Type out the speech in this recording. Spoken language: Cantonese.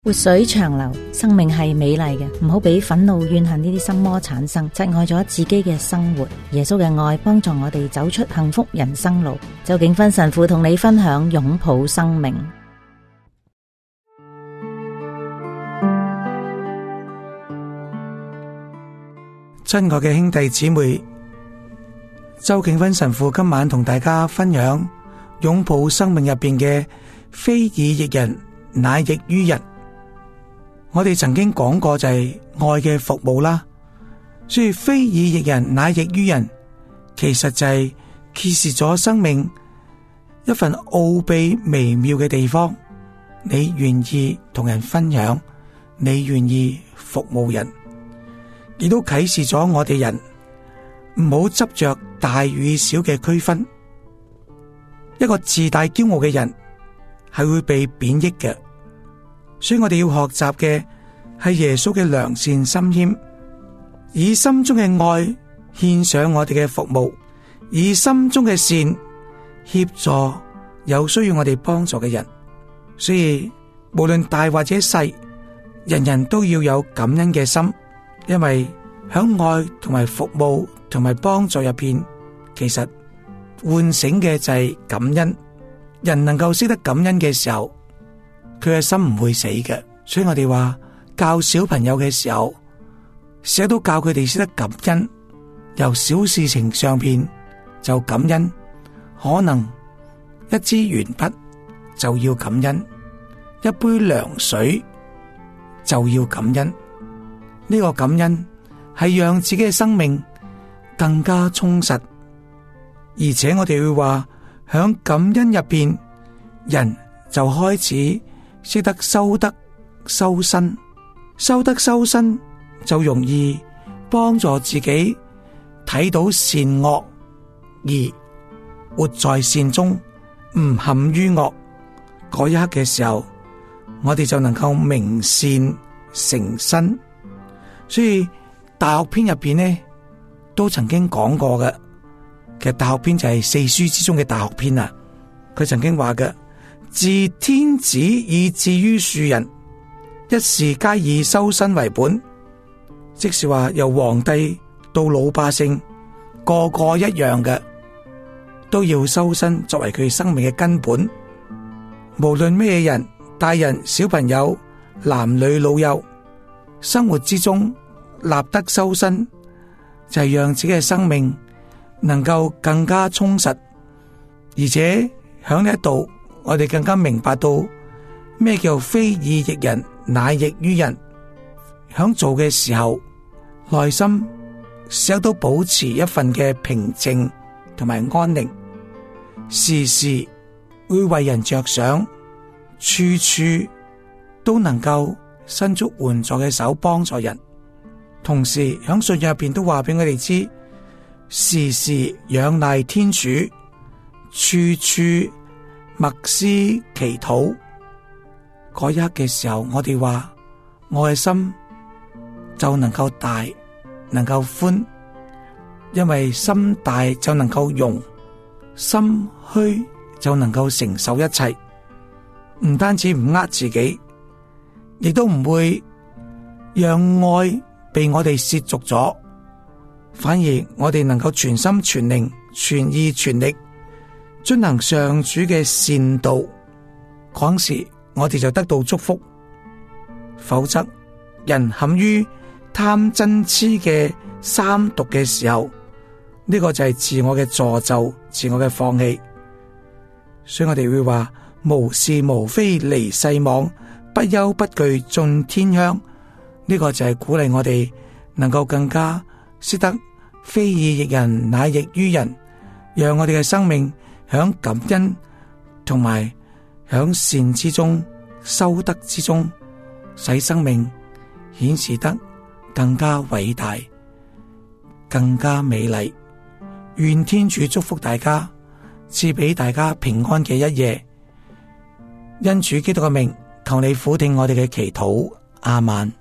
活水長流，生命係美麗嘅，唔好俾憤怒怨恨呢啲心魔產生，窒礙咗自己嘅生活。耶穌嘅愛幫助我哋走出幸福人生路。周景芬神父同你分享擁抱生命。 親愛嘅兄弟姊妹，周景芬神父今晚同大家分享擁抱生命入邊嘅非以役人，乃役於人。我哋曾經講過就係愛嘅服務啦，所以非以役人，乃役於人，其實就係揭示咗生命一份奧秘微妙嘅地方。你願意同人分享，你願意服務人，亦都啟示咗我哋人唔好執着大與小嘅區分。一個自大驕傲嘅人係會被貶抑嘅。所以我哋要學習嘅係耶穌嘅良善心謙，以心中嘅愛獻上我哋嘅服務，以心中嘅善協助有需要我哋幫助嘅人。所以無論大或者細，人人都要有感恩嘅心，因為響愛同埋服務同埋幫助入邊，其實喚醒嘅就係感恩。人能夠識得感恩嘅時候，佢嘅心唔會死嘅。所以我哋話教小朋友嘅時候，成日都教佢哋識得感恩，由小事情上邊就感恩。可能一支鉛筆就要感恩，一杯涼水就要感恩。呢個感恩係讓自己嘅生命更加充實，而且我哋會話響感恩入邊，人就開始識得修德修身，修德修身就容易幫助自己睇到善惡，而活在善中，唔陷於惡。嗰一刻嘅時候，我哋就能夠明善成身。所以大學篇入邊呢都曾經講過嘅，其實大學篇就係四書之中嘅大學篇啊。佢曾經話嘅，自天子以至於庶人，一事皆以修身為本。即是話由皇帝到老百姓，個個一樣嘅，都要修身作為佢生命嘅根本。無論咩人，大人小朋友，男女老幼，生活之中立德修身，就係讓自己嘅生命能夠更加充實。而且響呢一度，我哋更加明白到咩叫非以役人，乃役於人。響做嘅時候，內心成日都保持一份嘅平靜同埋安寧，時時會為人着想，處處都能夠伸出援助嘅手幫助人。同時響信仰入邊都話俾我哋知，時時仰賴天主，處處默思祈禱。嗰一刻嘅時候，我哋話我嘅心就能夠大，能夠寬，因為心大就能夠容，心虛就能夠承受一切。唔單止唔呃自己，亦都唔會讓愛被我哋褻瀆咗，反而我哋能夠全心全靈全意全力遵行上主嘅善道，嗰時我哋就得到祝福。否則人陷於貪嗔癡嘅三毒嘅時候，呢個就係自我嘅詛咒，自我嘅放棄。所以我哋會話無是無非離世網，不憂不懼進天鄉。呢個就係鼓勵我哋能夠更加識得非以役人，乃役於人，讓我哋嘅生命響感恩同埋響善之中、修德之中，使生命顯示得更加偉大、更加美麗。願天主祝福大家，賜俾大家平安嘅一夜。因主基督嘅名，求你俯聽我哋嘅祈禱。阿們。